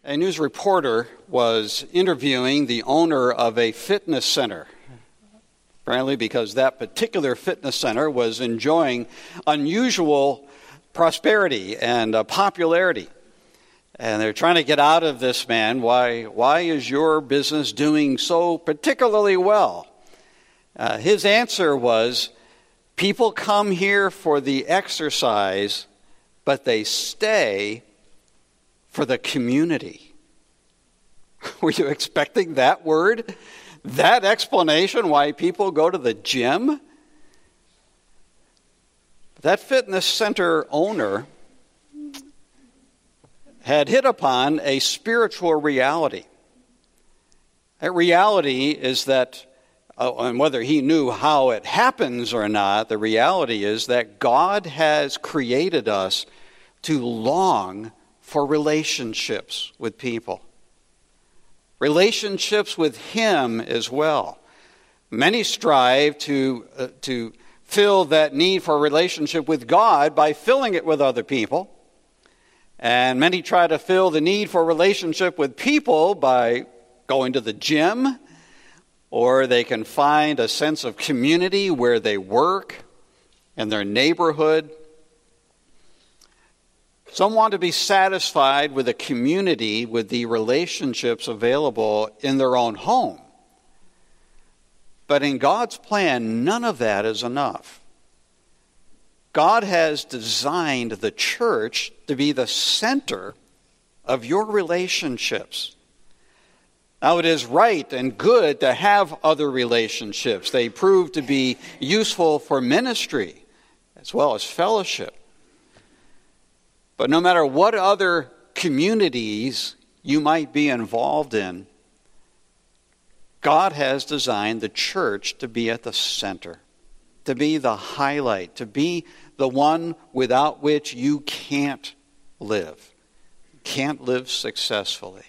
A news reporter was interviewing the owner of a fitness center, apparently because that particular fitness center was enjoying unusual prosperity and popularity. And they're trying to get out of this man, why is your business doing so particularly well? His answer was, people come here for the exercise, but they stay for the community. Were you expecting that word? That explanation why people go to the gym? That fitness center owner had hit upon a spiritual reality. That reality is that, and whether he knew how it happens or not, the reality is that God has created us to long for relationships with people. Relationships with Him as well. Many strive to fill that need for a relationship with God by filling it with other people. And many try to fill the need for a relationship with people by going to the gym, or they can find a sense of community where they work, in their neighborhood. Some want to be satisfied with a community, with the relationships available in their own home. But in God's plan, none of that is enough. God has designed the church to be the center of your relationships. Now, it is right and good to have other relationships. They prove to be useful for ministry as well as fellowship. But no matter what other communities you might be involved in, God has designed the church to be at the center, to be the highlight, to be the one without which you can't live successfully.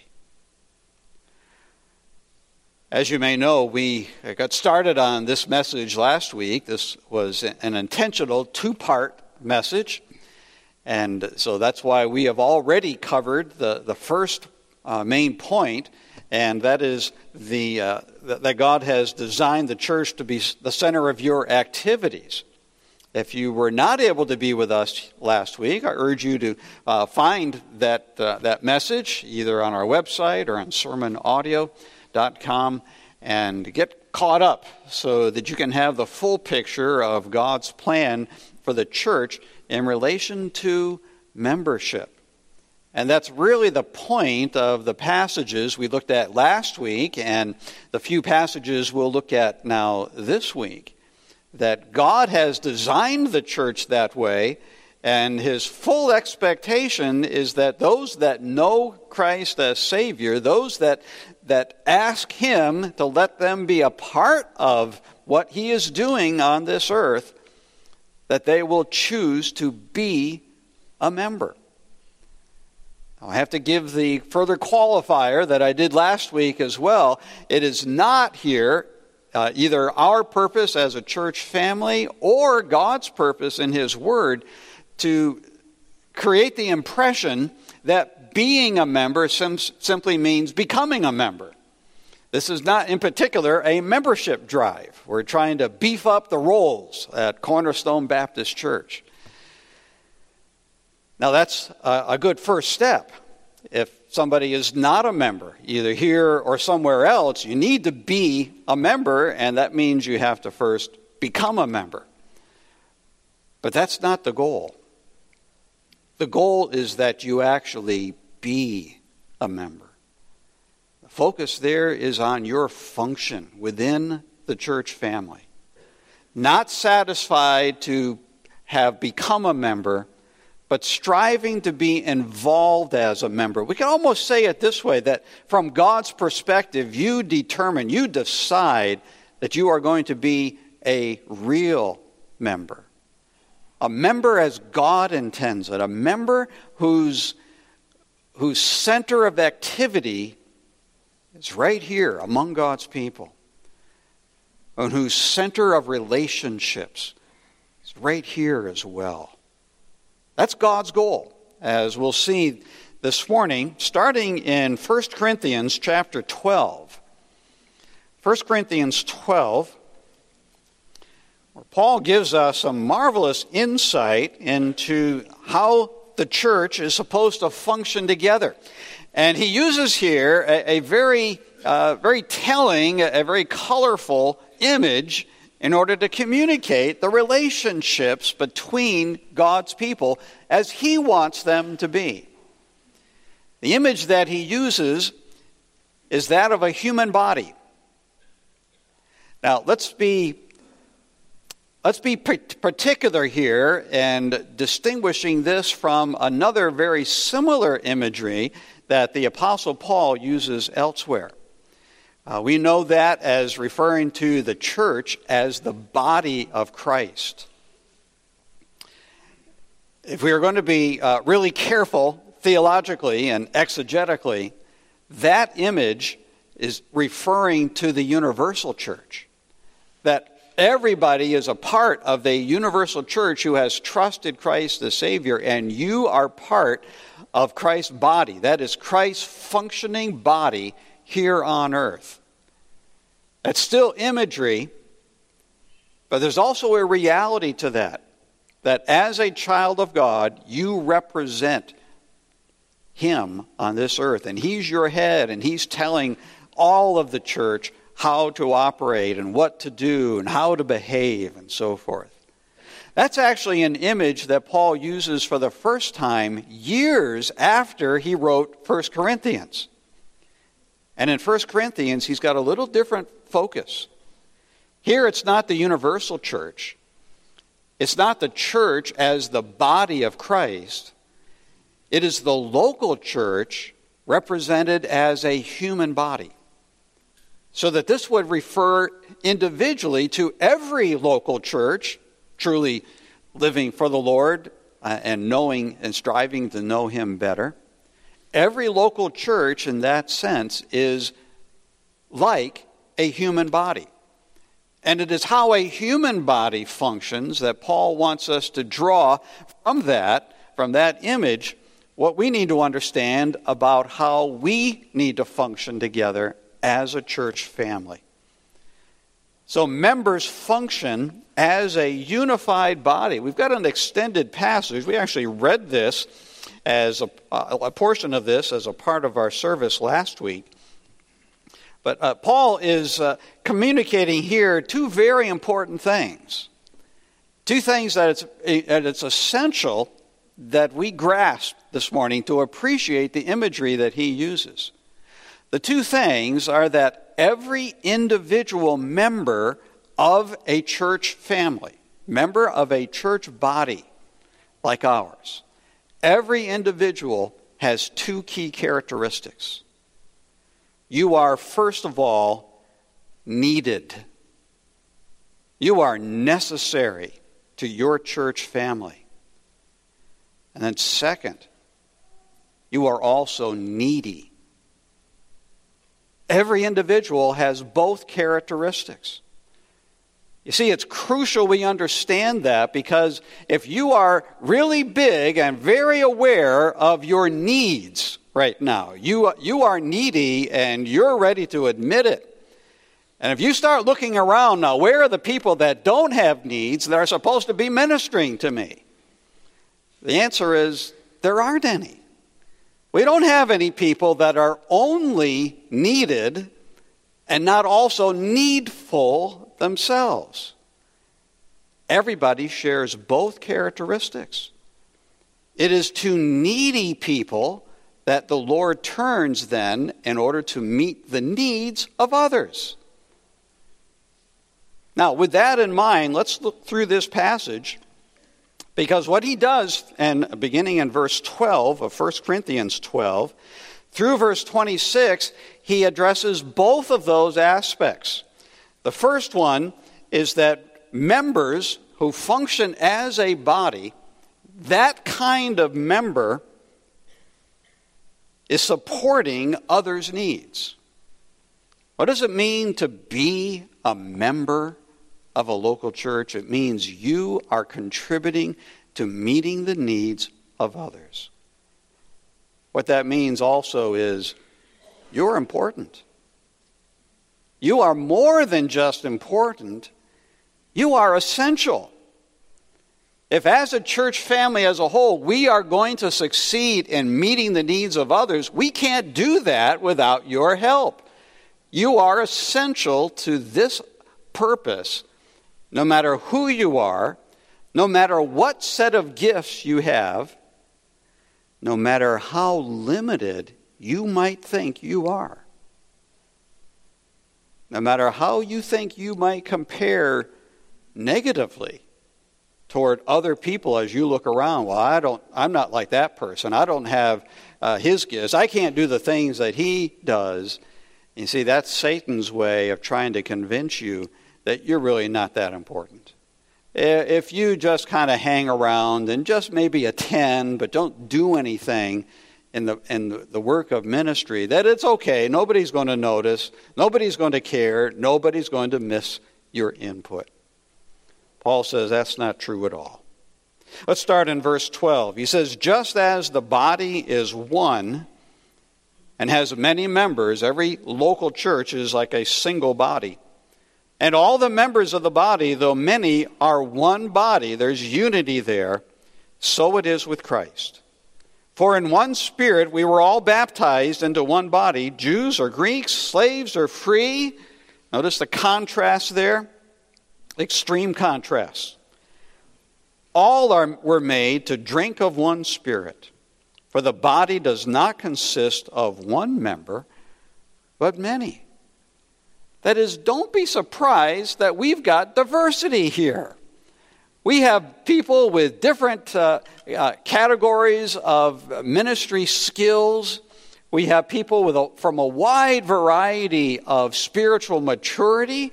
As you may know, we got started on this message last week. This was an intentional two-part message. And so that's why we have already covered the first main point, and that is that God has designed the church to be the center of your activities. If you were not able to be with us last week, I urge you to find that message either on our website or on sermonaudio.com and get caught up so that you can have the full picture of God's plan for the church in relation to membership. And that's really the point of the passages we looked at last week and the few passages we'll look at now this week. That God has designed the church that way, and His full expectation is that those that know Christ as Savior, those that ask Him to let them be a part of what He is doing on this earth, that they will choose to be a member. Now, I have to give the further qualifier that I did last week as well. It is not here either our purpose as a church family or God's purpose in His Word to create the impression that being a member simply means becoming a member. This is not, in particular, a membership drive. We're trying to beef up the rolls at Cornerstone Baptist Church. Now, that's a good first step. If somebody is not a member, either here or somewhere else, you need to be a member, and that means you have to first become a member. But that's not the goal. The goal is that you actually be a member. The focus there is on your function within the church family. Not satisfied to have become a member, but striving to be involved as a member. We can almost say it this way, that from God's perspective, you decide that you are going to be a real member. A member as God intends it. A member whose center of activity is right here among God's people. And whose center of relationships is right here as well. That's God's goal. As we'll see this morning, starting in 1 Corinthians chapter 12. 1 Corinthians 12, where Paul gives us a marvelous insight into how the church is supposed to function together. And he uses here a very telling, a very colorful image in order to communicate the relationships between God's people as he wants them to be. The image that he uses is that of a human body. Now, let's be particular here and distinguishing this from another very similar imagery that the Apostle Paul uses elsewhere. We know that as referring to the church as the body of Christ. If we are going to be really careful theologically and exegetically, that image is referring to the universal church. That everybody is a part of the universal church who has trusted Christ as Savior, and you are part of Christ's body. That is Christ's functioning body here on earth. That's still imagery, but there's also a reality to that. That as a child of God, you represent Him on this earth, and He's your head, and He's telling all of the church how to operate and what to do and how to behave and so forth. That's actually an image that Paul uses for the first time years after he wrote 1 Corinthians. And in 1 Corinthians, he's got a little different focus. Here it's not the universal church. It's not the church as the body of Christ. It is the local church represented as a human body. So that this would refer individually to every local church truly living for the Lord and knowing and striving to know Him better. Every local church in that sense is like a human body. And it is how a human body functions that Paul wants us to draw from that image, what we need to understand about how we need to function together as a church family. So members function as a unified body. We've got an extended passage. We actually read this as a portion of this as a part of our service last week. But Paul is communicating here two very important things. Two things that it's essential that we grasp this morning to appreciate the imagery that he uses. The two things are that every individual member of a church family, member of a church body like ours, every individual has two key characteristics. You are, first of all, needed. You are necessary to your church family. And then second, you are also needy. Every individual has both characteristics. You see, it's crucial we understand that, because if you are really big and very aware of your needs right now, you are needy and you're ready to admit it. And if you start looking around now, where are the people that don't have needs that are supposed to be ministering to me? The answer is there aren't any. We don't have any people that are only needed and not also needful themselves. Everybody shares both characteristics. It is to needy people that the Lord turns then in order to meet the needs of others. Now, with that in mind, let's look through this passage, because what he does, and beginning in verse 12 of 1 Corinthians 12, through verse 26, he addresses both of those aspects. The first one is that members who function as a body, that kind of member is supporting others' needs. What does it mean to be a member of a local church? It means you are contributing to meeting the needs of others. what that means also is you're important. You are more than just important. You are essential. If as a church family as a whole, we are going to succeed in meeting the needs of others, we can't do that without your help. You are essential to this purpose, no matter who you are, no matter what set of gifts you have, no matter how limited you might think you are. No matter how you think you might compare negatively toward other people as you look around. Well, I'm not like that person. I don't have his gifts. I can't do the things that he does. You see, that's Satan's way of trying to convince you that you're really not that important. If you just kind of hang around and just maybe attend but don't do anything in the work of ministry, that it's okay. Nobody's going to notice. Nobody's going to care. Nobody's going to miss your input. Paul says that's not true at all. Let's start in verse 12. He says, just as the body is one and has many members, every local church is like a single body. And all the members of the body, though many, are one body. There's unity there. So it is with Christ. For in one Spirit we were all baptized into one body, Jews or Greeks, slaves or free. Notice the contrast there. Extreme contrast. All were made to drink of one Spirit. For the body does not consist of one member, but many. That is, don't be surprised that we've got diversity here. We have people with different categories of ministry skills. We have people from a wide variety of spiritual maturity.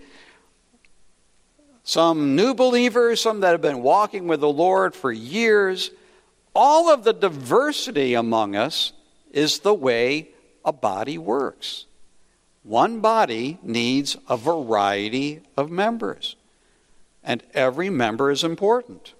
Some new believers, some that have been walking with the Lord for years. All of the diversity among us is the way a body works. One body needs a variety of members, and every member is important.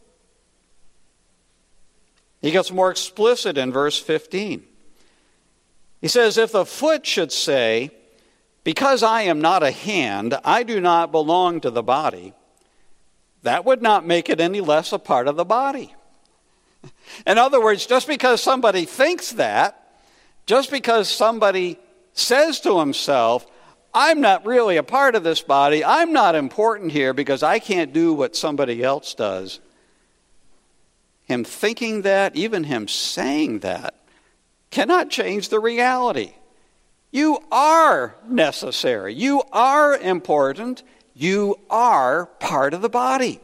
He gets more explicit in verse 15. He says, if the foot should say, because I am not a hand, I do not belong to the body, that would not make it any less a part of the body. In other words, just because somebody thinks that, just because somebody says to himself, I'm not really a part of this body, I'm not important here because I can't do what somebody else does. Him thinking that, even him saying that, cannot change the reality. You are necessary. You are important. You are part of the body.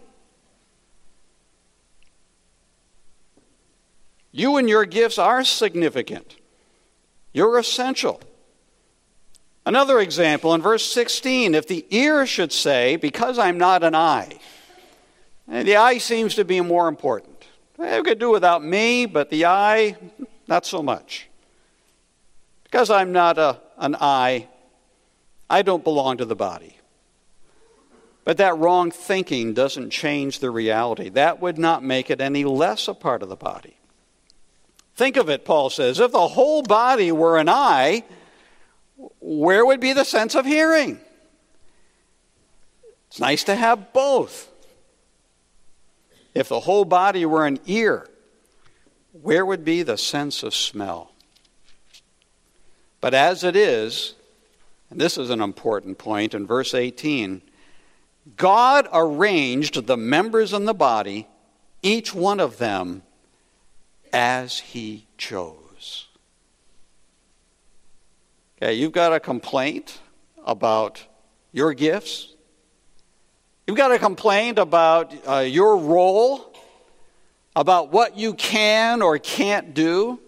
You and your gifts are significant. You're essential. Another example in verse 16, if the ear should say, because I'm not an eye, the eye seems to be more important. It could do without me, but the eye, not so much. Because I'm not an eye, I don't belong to the body. But that wrong thinking doesn't change the reality. That would not make it any less a part of the body. Think of it, Paul says, if the whole body were an eye, where would be the sense of hearing? It's nice to have both. If the whole body were an ear, where would be the sense of smell? But as it is, and this is an important point in verse 18, God arranged the members in the body, each one of them, as he chose. Okay, you've got a complaint about your gifts. You've got a complaint about your role, about what you can or can't do.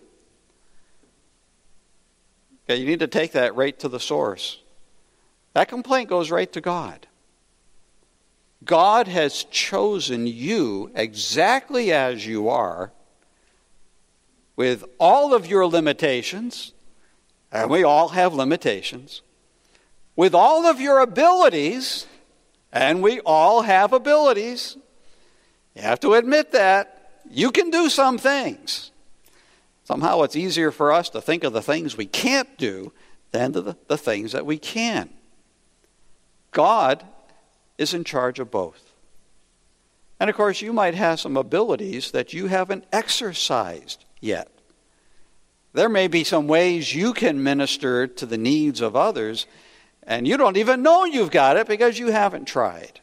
Okay, you need to take that right to the source. That complaint goes right to God. God has chosen you exactly as you are, with all of your limitations, and we all have limitations, with all of your abilities, and we all have abilities. You have to admit that. You can do some things. Somehow it's easier for us to think of the things we can't do than the things that we can. God is in charge of both. And of course, you might have some abilities that you haven't exercised yet. There may be some ways you can minister to the needs of others, and you don't even know you've got it because you haven't tried.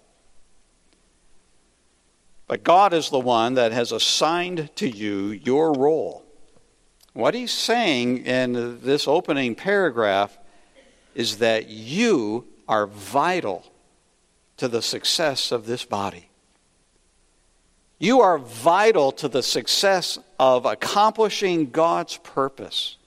But God is the one that has assigned to you your role. What he's saying in this opening paragraph is that you are vital to the success of this body. You are vital to the success of accomplishing God's purpose.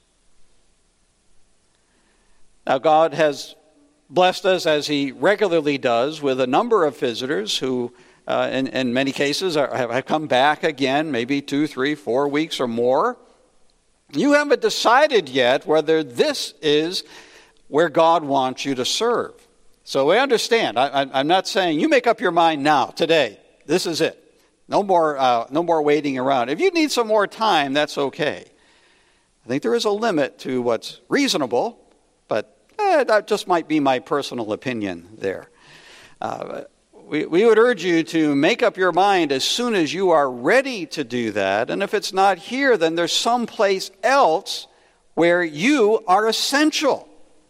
Now, God has blessed us, as he regularly does, with a number of visitors who, in many cases, have come back again, maybe 2, 3, 4 weeks or more. You haven't decided yet whether this is where God wants you to serve. So we understand. I'm not saying you make up your mind now, today. This is it. No more waiting around. If you need some more time, that's okay. I think there is a limit to what's reasonable, but that just might be my personal opinion there. We would urge you to make up your mind as soon as you are ready to do that. And if it's not here, then there's someplace else where you are essential.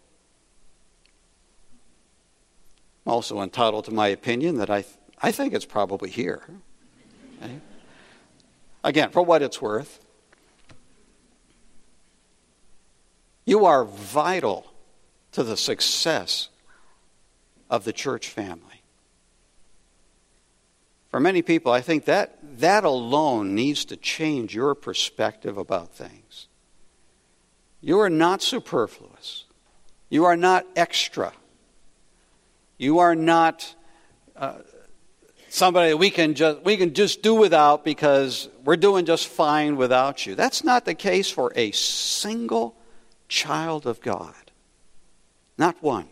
I'm also entitled to my opinion that I think it's probably here. Okay? Again, for what it's worth. You are vital to the success of the church family. For many people, I think that alone needs to change your perspective about things. You are not superfluous. You are not extra. You are not somebody we can just do without because we're doing just fine without you. That's not the case for a single child of God. Not one.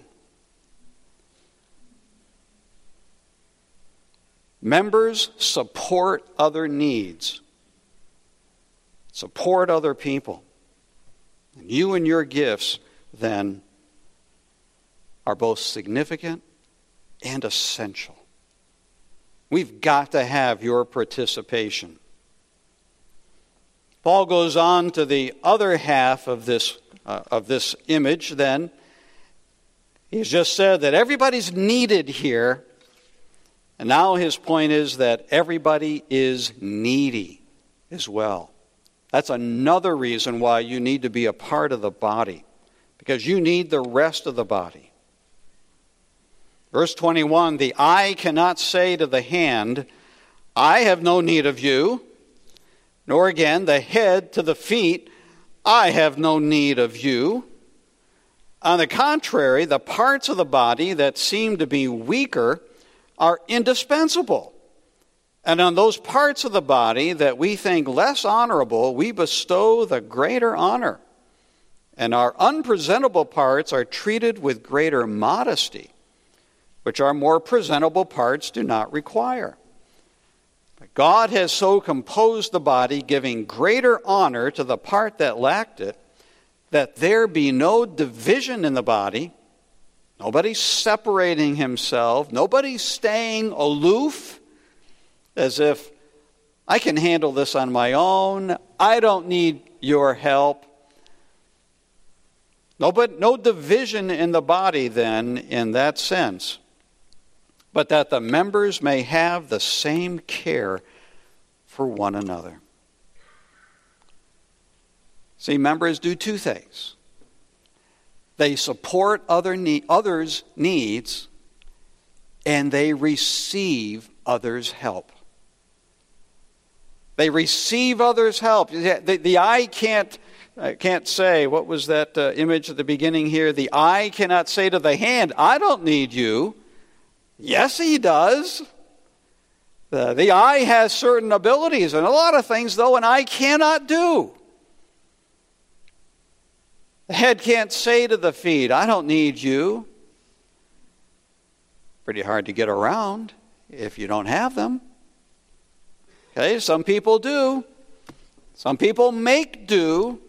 Members support other needs. Support other people. And you and your gifts, then, are both significant and essential. We've got to have your participation. Paul goes on to the other half of this image then. He's just said that everybody's needed here. And now his point is that everybody is needy as well. That's another reason why you need to be a part of the body, because you need the rest of the body. Verse 21, the eye cannot say to the hand, I have no need of you, nor again the head to the feet, I have no need of you. On the contrary, the parts of the body that seem to be weaker are indispensable. And on those parts of the body that we think less honorable, we bestow the greater honor. And our unpresentable parts are treated with greater modesty, which our more presentable parts do not require. But God has so composed the body, giving greater honor to the part that lacked it, that there be no division in the body, nobody separating himself, nobody staying aloof as if I can handle this on my own, I don't need your help. No division in the body then in that sense, but that the members may have the same care for one another. See, members do two things. They support others' needs, and they receive others' help. They receive others' help. The eye can't say, what was that image at the beginning here? The eye cannot say to the hand, I don't need you. Yes, he does. The eye has certain abilities, and a lot of things, though, an eye cannot do. The head can't say to the feet, I don't need you. Pretty hard to get around if you don't have them. Okay, some people do. Some people make do.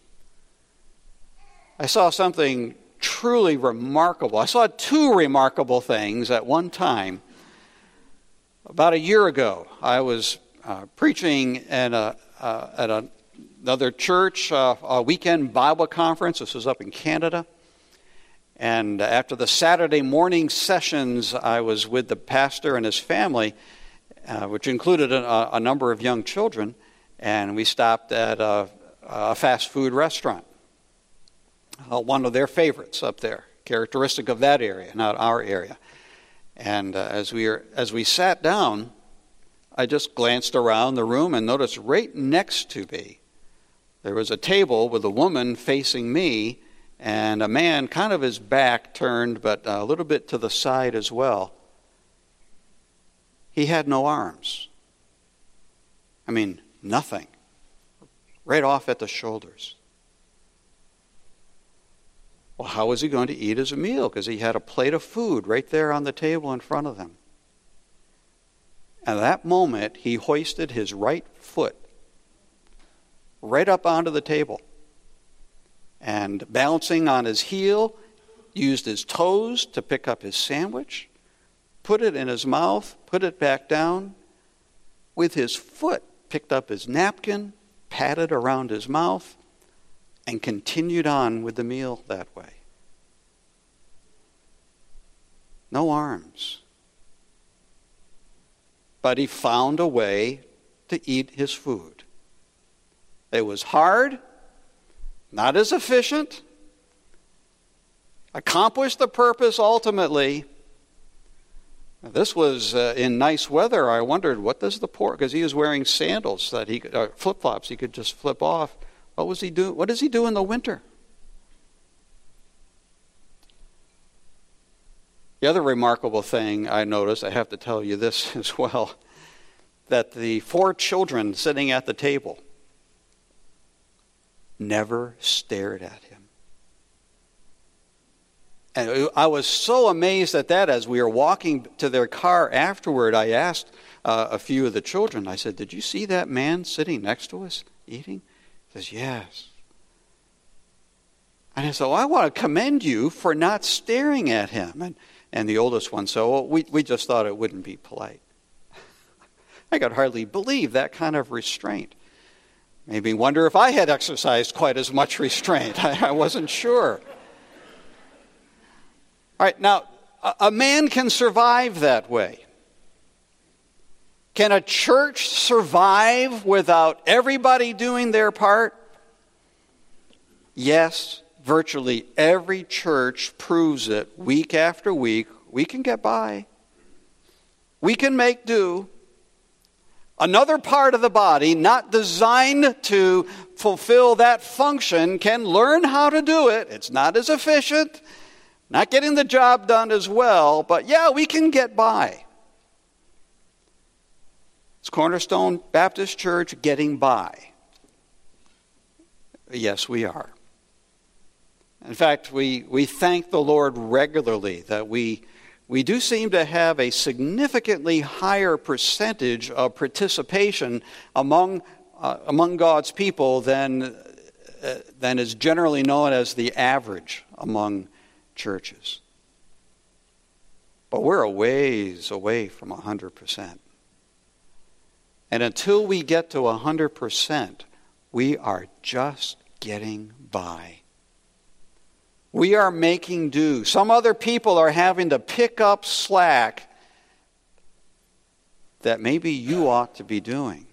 I saw something truly remarkable. I saw two remarkable things at one time. About a year ago, I was preaching at another church, a weekend Bible conference. This was up in Canada. And after the Saturday morning sessions, I was with the pastor and his family, which included a number of young children, and we stopped at a fast food restaurant, one of their favorites up there, characteristic of that area, not our area. And as we sat down, I just glanced around the room and noticed right next to me, there was a table with a woman facing me and a man, kind of his back turned, but a little bit to the side as well. He had no arms. I mean, nothing. Right off at the shoulders. Well, how was he going to eat his meal? Because he had a plate of food right there on the table in front of him. At that moment, he hoisted his right foot right up onto the table. And balancing on his heel, used his toes to pick up his sandwich, put it in his mouth, put it back down. With his foot, picked up his napkin, patted around his mouth, and continued on with the meal that way. No arms. But he found a way to eat his food. It was hard, not as efficient, accomplished the purpose ultimately. This was in nice weather. I wondered, what does the poor, because he was wearing sandals that he could, flip-flops he could just flip off. What was he do? What does he do in the winter? The other remarkable thing I noticed, I have to tell you this as well, that the 4 children sitting at the table never stared at him. And I was so amazed at that. As we were walking to their car afterward, I asked a few of the children, I said, "Did you see that man sitting next to us eating?" He says, "Yes." And I said, "Well, I want to commend you for not staring at him." And the oldest one said, "Well, we just thought it wouldn't be polite." I could hardly believe that kind of restraint. Made me wonder if I had exercised quite as much restraint. I wasn't sure. All right, now, a man can survive that way. Can a church survive without everybody doing their part? Yes, virtually every church proves it week after week. We can get by. We can make do. Another part of the body, not designed to fulfill that function, can learn how to do it. It's not as efficient, not getting the job done as well, but yeah, we can get by. It's Cornerstone Baptist Church getting by. Yes, we are. In fact, we thank the Lord regularly that we do seem to have a significantly higher percentage of participation among God's people than is generally known as the average among churches. But we're a ways away from 100%. And until we get to 100%, we are just getting by. We are making do. Some other people are having to pick up slack that maybe you ought to be doing.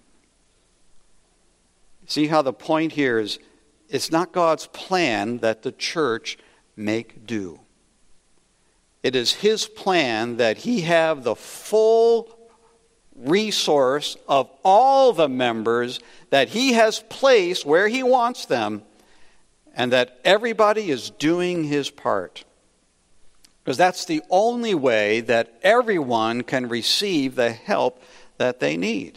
See how the point here is, it's not God's plan that the church make do. It is His plan that He have the full resource of all the members that He has placed where He wants them, and that everybody is doing his part. Because that's the only way that everyone can receive the help that they need.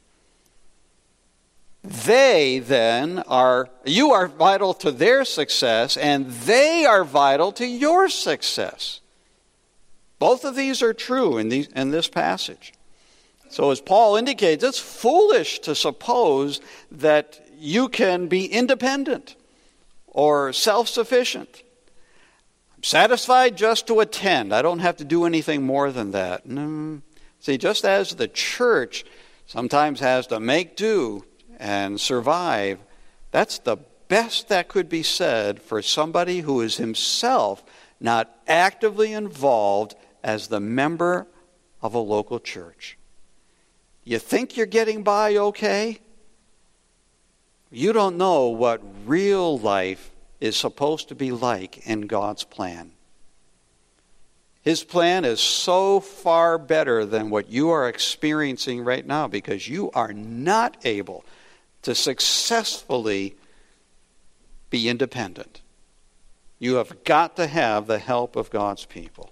They then you are vital to their success, and they are vital to your success. Both of these are true in this passage. So as Paul indicates, it's foolish to suppose that you can be independent or self-sufficient. I'm satisfied just to attend. I don't have to do anything more than that. No. See, just as the church sometimes has to make do and survive, that's the best that could be said for somebody who is himself not actively involved as the member of a local church. You think you're getting by okay? You don't know what real life is supposed to be like in God's plan. His plan is so far better than what you are experiencing right now because you are not able to successfully be independent. You have got to have the help of God's people.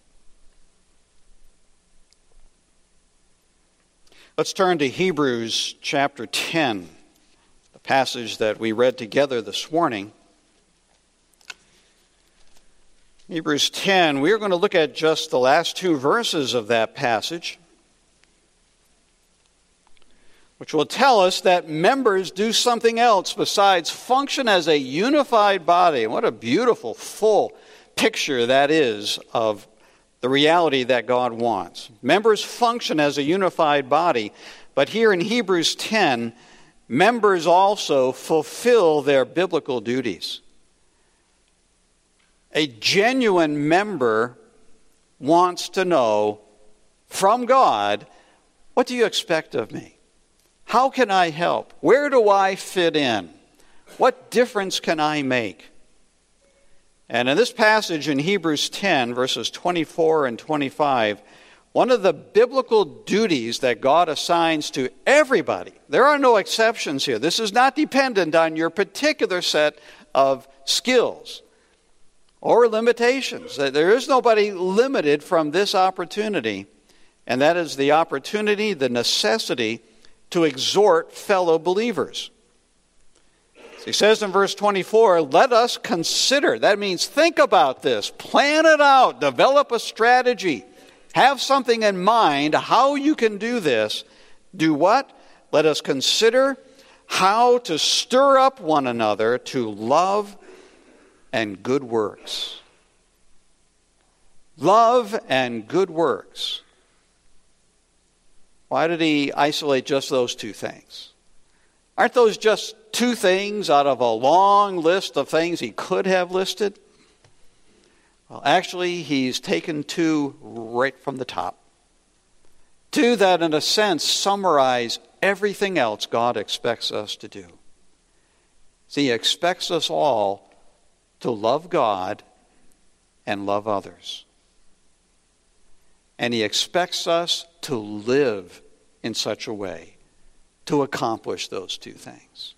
Let's turn to Hebrews chapter 10, the passage that we read together this morning. Hebrews 10, we're going to look at just the last two verses of that passage, which will tell us that members do something else besides function as a unified body. What a beautiful, full picture that is of the reality that God wants. Members function as a unified body, but here in Hebrews 10, members also fulfill their biblical duties. A genuine member wants to know from God, what do you expect of me? How can I help? Where do I fit in? What difference can I make? And in this passage in Hebrews 10, verses 24 and 25, one of the biblical duties that God assigns to everybody, there are no exceptions here. This is not dependent on your particular set of skills or limitations. There is nobody limited from this opportunity, and that is the opportunity, the necessity to exhort fellow believers. He says in verse 24, let us consider. That means think about this, plan it out, develop a strategy, have something in mind how you can do this. Do what? Let us consider how to stir up one another to love and good works. Love and good works. Why did he isolate just those two things? Aren't those just two things out of a long list of things he could have listed? Well, actually, he's taken two right from the top. Two that, in a sense, summarize everything else God expects us to do. See, he expects us all to love God and love others. And he expects us to live in such a way to accomplish those two things.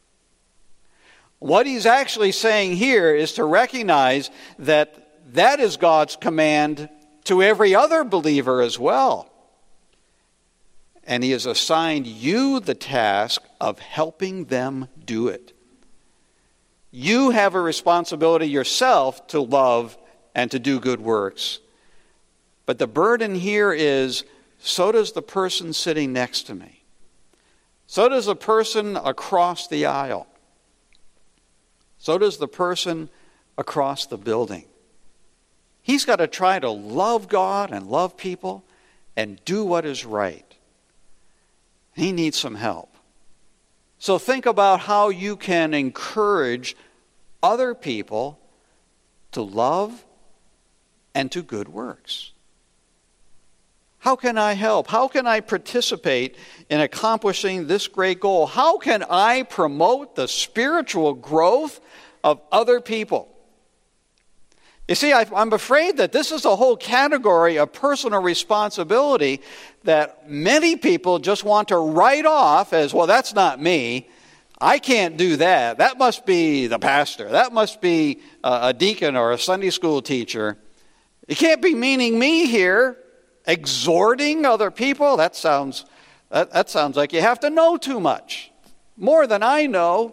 What he's actually saying here is to recognize that that is God's command to every other believer as well. And he has assigned you the task of helping them do it. You have a responsibility yourself to love and to do good works. But the burden here is, so does the person sitting next to me. So does the person across the aisle. So does the person across the building. He's got to try to love God and love people and do what is right. He needs some help. So think about how you can encourage other people to love and to good works. How can I help? How can I participate in accomplishing this great goal? How can I promote the spiritual growth of other people? You see, I'm afraid that this is a whole category of personal responsibility that many people just want to write off as, well, that's not me. I can't do that. That must be the pastor. That must be a deacon or a Sunday school teacher. You can't be meaning me here. Exhorting other people? That sounds like you have to know too much. More than I know.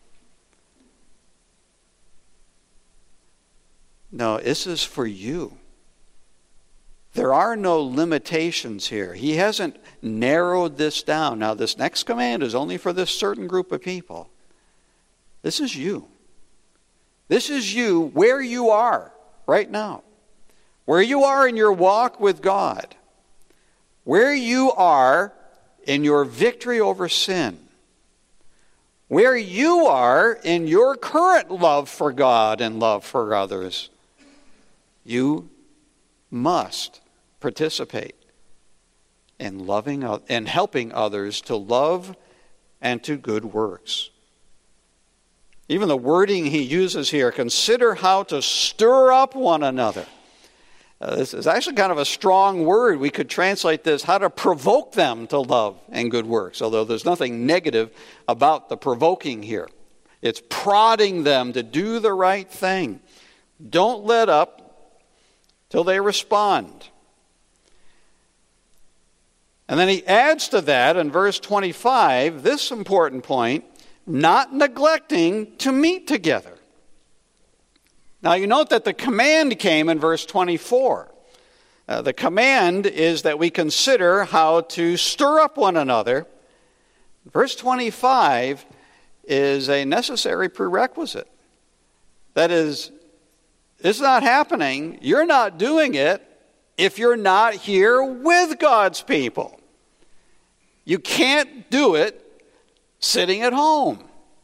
No, this is for you. There are no limitations here. He hasn't narrowed this down. Now, this next command is only for this certain group of people. This is you. This is you where you are right now. Where you are in your walk with God. Where you are in your victory over sin. Where you are in your current love for God and love for others. You must participate in loving and helping others to love and to good works. Even the wording he uses here, consider how to stir up one another. This is actually kind of a strong word. We could translate this, how to provoke them to love and good works, although there's nothing negative about the provoking here. It's prodding them to do the right thing. Don't let up till they respond. And then he adds to that in verse 25, this important point, not neglecting to meet together. Now you note that the command came in verse 24. The command is that we consider how to stir up one another. Verse 25 is a necessary prerequisite. That is, it's not happening, you're not doing it if you're not here with God's people. You can't do it sitting at home.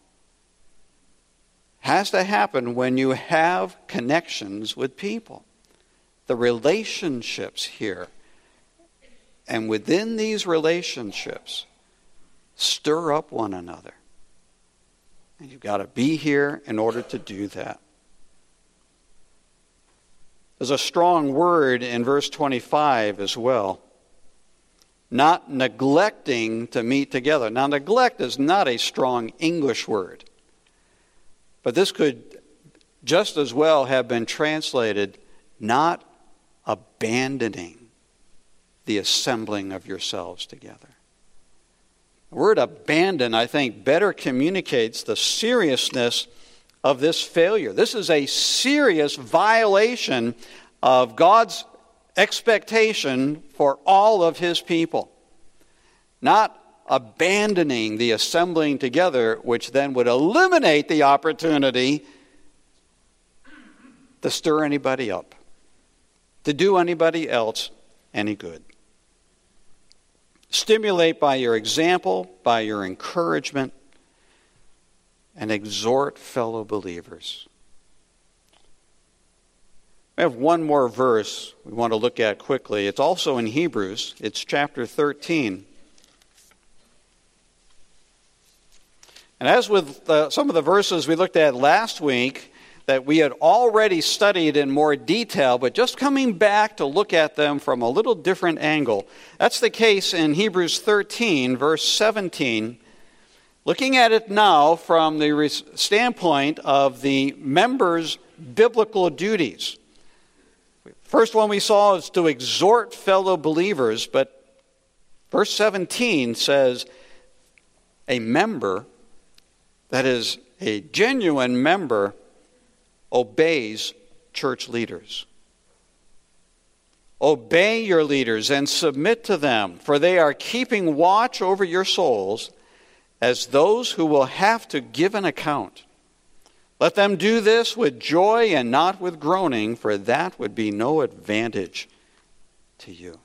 Has to happen when you have connections with people. The relationships here. And within these relationships, stir up one another. And you've got to be here in order to do that. There's a strong word in verse 25 as well. Not neglecting to meet together. Now, neglect is not a strong English word. But this could just as well have been translated, not abandoning the assembling of yourselves together. The word abandon, I think, better communicates the seriousness of this failure. This is a serious violation of God's expectation for all of his people. Not abandoning the assembling together, which then would eliminate the opportunity to stir anybody up, to do anybody else any good. Stimulate by your example, by your encouragement, and exhort fellow believers. We have one more verse we want to look at quickly. It's also in Hebrews. It's chapter 13. And as with some of the verses we looked at last week that we had already studied in more detail, but just coming back to look at them from a little different angle, that's the case in Hebrews 13, verse 17. Looking at it now from the standpoint of the members' biblical duties. First one we saw is to exhort fellow believers, but verse 17 says a member, that is, a genuine member, obeys church leaders. Obey your leaders and submit to them, for they are keeping watch over your souls as those who will have to give an account. Let them do this with joy and not with groaning, for that would be no advantage to you.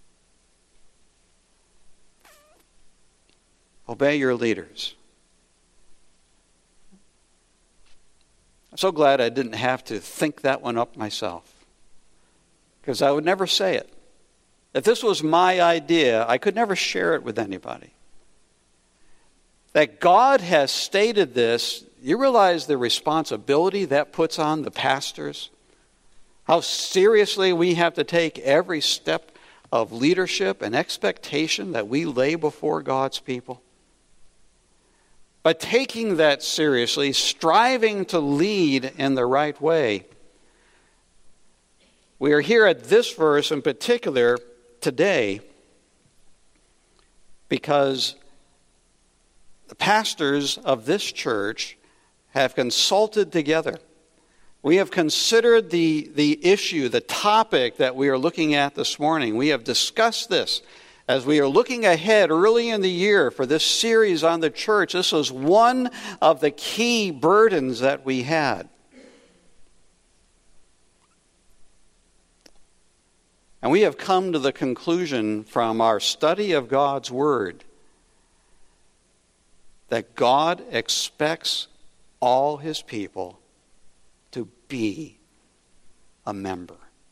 Obey your leaders. I'm so glad I didn't have to think that one up myself, because I would never say it. If this was my idea, I could never share it with anybody. That God has stated this, you realize the responsibility that puts on the pastors? How seriously we have to take every step of leadership and expectation that we lay before God's people? But taking that seriously, striving to lead in the right way, we are here at this verse in particular today because the pastors of this church have consulted together. We have considered the issue, the topic that we are looking at this morning. We have discussed this As we are looking ahead early in the year for this series on the church, this was one of the key burdens that we had. And we have come to the conclusion from our study of God's Word that God expects all His people to be a member.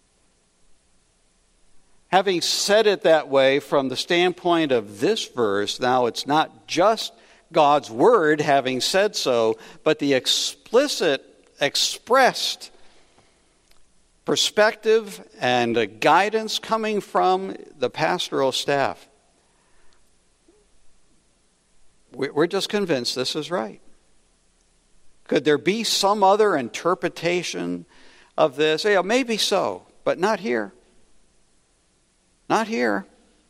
Having said it that way from the standpoint of this verse, now it's not just God's Word having said so, but the explicit, expressed perspective and guidance coming from the pastoral staff. We're just convinced this is right. Could there be some other interpretation of this? Yeah, maybe so, but not here. Not here.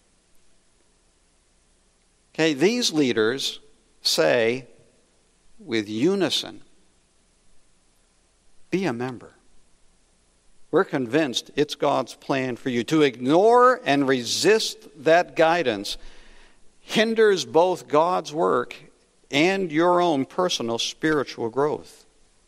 Okay, these leaders say with unison, be a member. We're convinced it's God's plan for you. To ignore and resist that guidance hinders both God's work and your own personal spiritual growth.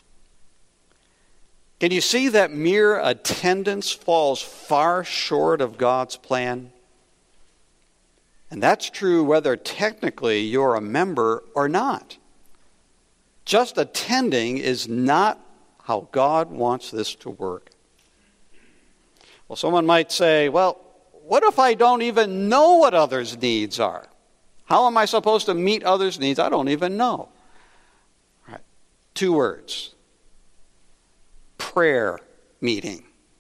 Can you see that mere attendance falls far short of God's plan? And that's true whether technically you're a member or not. Just attending is not how God wants this to work. Well, someone might say, well, what if I don't even know what others' needs are? How am I supposed to meet others' needs? I don't even know. All right. 2 words. Prayer meeting.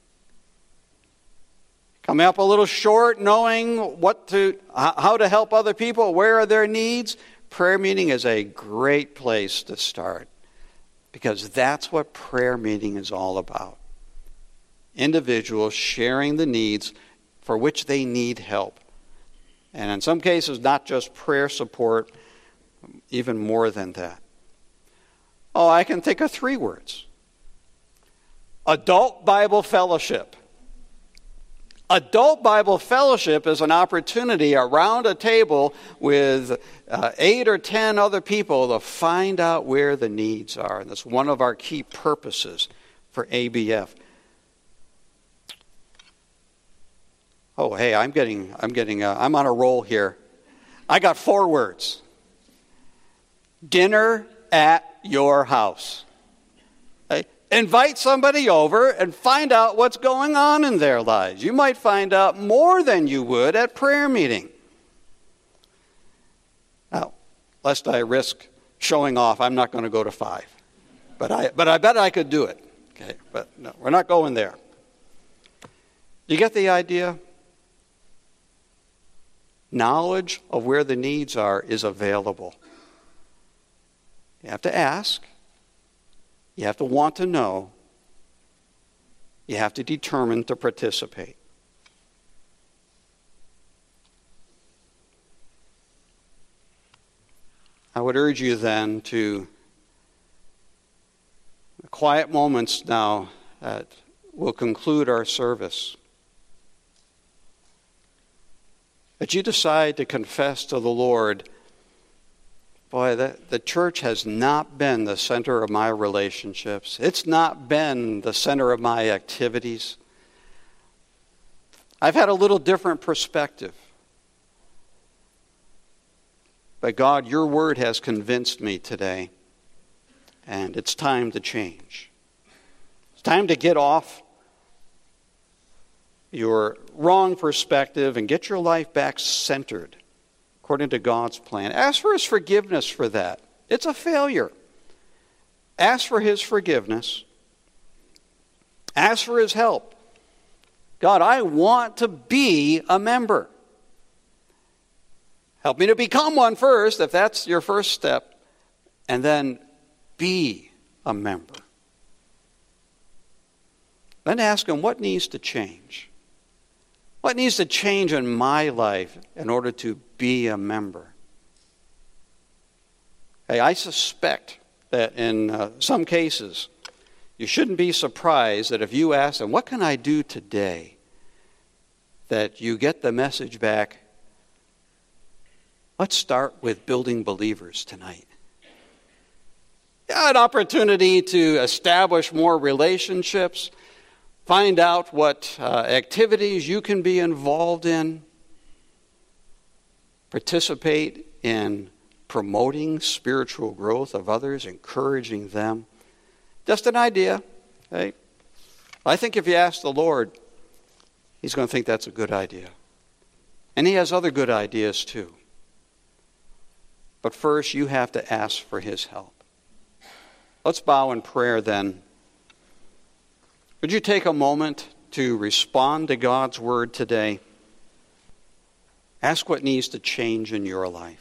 Coming up a little short, knowing how to help other people, where are their needs? Prayer meeting is a great place to start, because that's what prayer meeting is all about. Individuals sharing the needs for which they need help. And in some cases, not just prayer support, even more than that. Oh, I can think of 3 words. Adult Bible Fellowship. Adult Bible Fellowship is an opportunity around a table with 8 or 10 other people to find out where the needs are. And that's one of our key purposes for ABF. Oh, hey, I'm on a roll here. I got 4 words. Dinner at your house. Okay? Invite somebody over and find out what's going on in their lives. You might find out more than you would at prayer meeting. Now, lest I risk showing off, I'm not going to go to 5. But I bet I could do it. Okay, but no, we're not going there. You get the idea? Knowledge of where the needs are is available. You have to ask. You have to want to know. You have to determine to participate. I would urge you then to quiet moments now that will conclude our service. That you decide to confess to the Lord, boy, the church has not been the center of my relationships. It's not been the center of my activities. I've had a little different perspective. But God, your word has convinced me today, and it's time to change. It's time to get off your wrong perspective and get your life back centered according to God's plan. Ask for His forgiveness for that. It's a failure. Ask for His forgiveness. Ask for His help. God, I want to be a member. Help me to become one first, if that's your first step, and then be a member. Then ask Him what needs to change. What needs to change in my life in order to be a member? Hey, I suspect that in some cases, you shouldn't be surprised that if you ask them, what can I do today? That you get the message back, Let's start with building believers tonight. An opportunity to establish more relationships, find out what activities you can be involved in, participate in promoting spiritual growth of others, encouraging them. Just an idea. Okay? I think if you ask the Lord, He's going to think that's a good idea. And He has other good ideas too. But first, you have to ask for His help. Let's bow in prayer then. Would you take a moment to respond to God's Word today? Ask what needs to change in your life.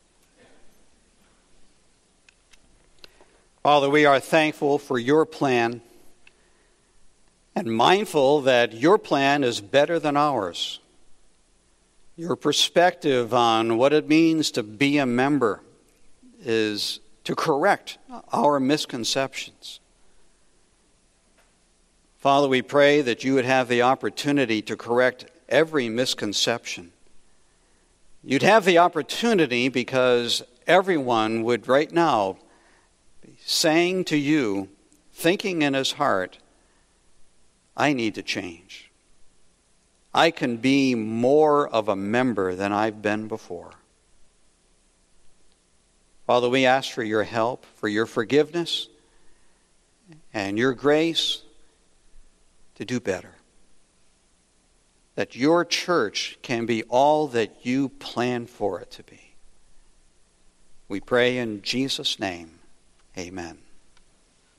Father, we are thankful for your plan and mindful that your plan is better than ours. Your perspective on what it means to be a member is to correct our misconceptions. Father, we pray that you would have the opportunity to correct every misconception. You'd have the opportunity because everyone would right now be saying to you, thinking in his heart, I need to change. I can be more of a member than I've been before. Father, we ask for your help, for your forgiveness, and your grace to do better. That your church can be all that you plan for it to be. We pray in Jesus' name, amen.